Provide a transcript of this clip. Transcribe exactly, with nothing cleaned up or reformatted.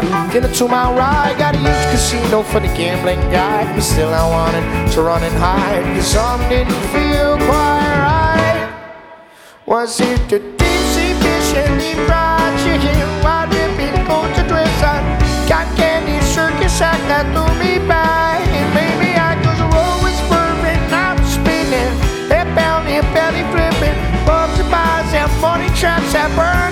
Get into my ride, got a huge casino for the gambling guy, but still I wanted to run and hide, cause some didn't feel quite right. Was it the deep sea fish and deep fried chicken, wild ripping coats of dress on cotton candy circus act that threw me by? And maybe I, cause the road was perfect, I was spinning, head bound and belly flipping, bumps and bars and funny traps that burn.